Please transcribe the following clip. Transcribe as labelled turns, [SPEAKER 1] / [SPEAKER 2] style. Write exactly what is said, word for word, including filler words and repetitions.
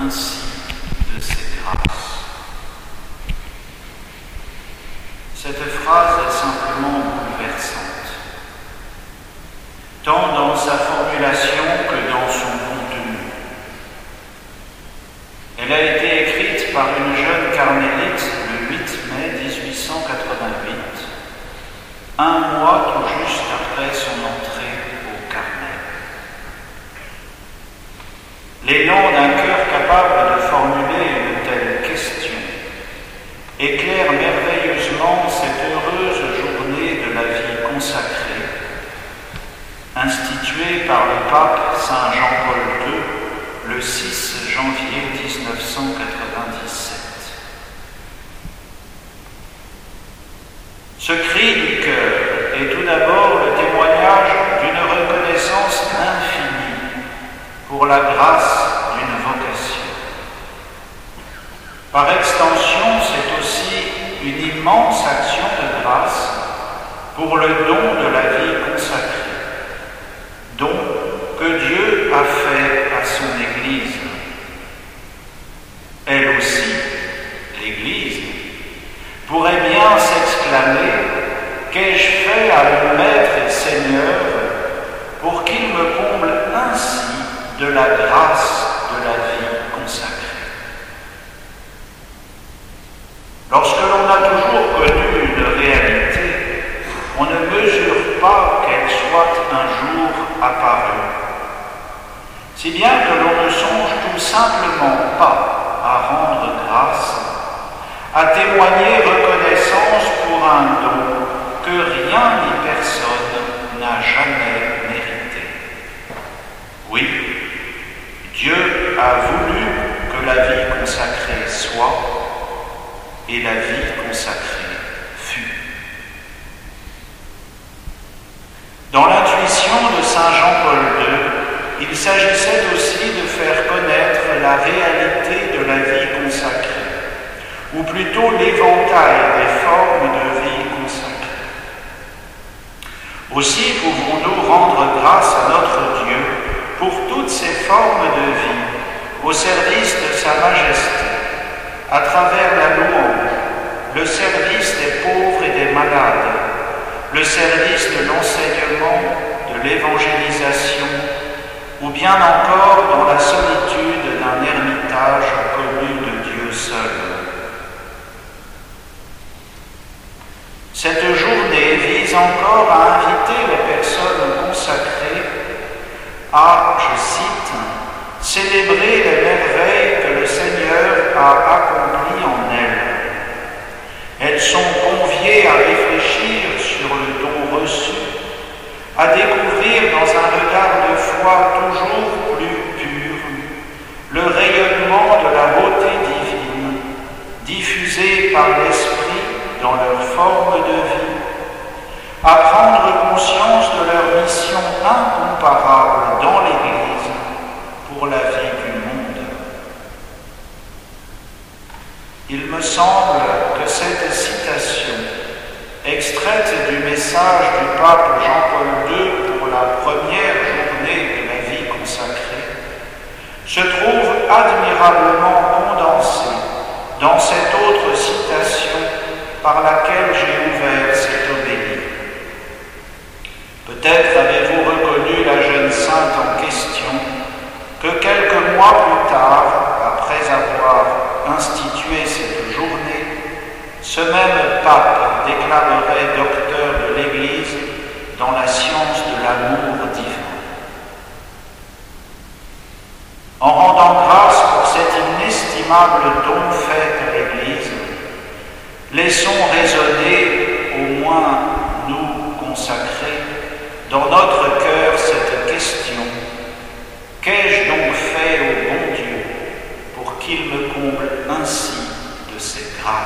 [SPEAKER 1] ainsi de ses grâces. Cette phrase est simplement bouleversante, tant dans sa formulation que dans son contenu. Elle a été écrite par une jeune carmélite le huit mai dix-huit cent quatre-vingt-huit, un mois tout juste après son entrée au Carmel. L'élan d'un cœur capable de formuler une telle question éclaire merveilleusement cette heureuse journée de la vie consacrée, instituée par le pape Saint Jean-Paul deux le six janvier dix-neuf cent quatre-vingt-dix-sept. Ce cri du cœur est tout d'abord le témoignage d'une reconnaissance infinie pour la grâce d'une vocation. Par extension, c'est aussi une immense action de grâce pour le don de la vie consacrée, don que Dieu a fait à son Église. Elle aussi, l'Église, pourrait bien s'exclamer « Qu'ai-je fait à mon Maître et Seigneur pour qu'il me comble ainsi de la grâce de la vie consacrée ?» Lorsque l'on a toujours connu une réalité, on ne mesure pas qu'elle soit un jour apparue. Si bien que l'on ne songe tout simplement pas à rendre grâce, à témoigner reconnaissance pour un don que rien ni personne n'a jamais mérité. Oui, Dieu a voulu que la vie consacrée soit, et la vie consacrée fut. Dans l'intuition de Saint Jean-Paul deux, il s'agissait aussi de faire connaître la réalité de la vie consacrée, ou plutôt l'éventail des formes de vie consacrée. Aussi pouvons-nous rendre grâce à notre Dieu pour toutes ces formes de vie au service de Sa Majesté, à travers la louange, le service des pauvres et des malades, le service de l'enseignement, de l'évangélisation, ou bien encore dans la solitude d'un ermitage connu de Dieu seul. Cette journée vise encore à inviter les personnes consacrées à, je cite, célébrer les merveilles que le Seigneur a accomplies en elles. Elles sont conviées à réfléchir sur le don reçu, à découvrir dans un regard de foi toujours plus pur le rayonnement de la beauté divine diffusée par l'Esprit dans leur forme de vie, à prendre conscience de leur mission incomparable dans l'Église pour la vie du monde. Il me semble que cette citation, extraite du message du pape Jean-Paul deux pour la première journée de la vie consacrée, se trouve admirablement condensée dans cette autre citation par laquelle j'ai ouvert cette homélie. Peut-être avez-vous reconnu la jeune sainte en question, que quelques mois plus tard, après avoir institué cette journée, ce même pape déclarerait docteur de l'Église dans la science de l'amour divin. En rendant grâce pour cet inestimable don fait à l'Église, laissons résonner, au moins nous consacrés, dans notre cœur cette question: qu'ai-je donc fait au bon Dieu pour qu'il me comble ainsi de ses grâces ?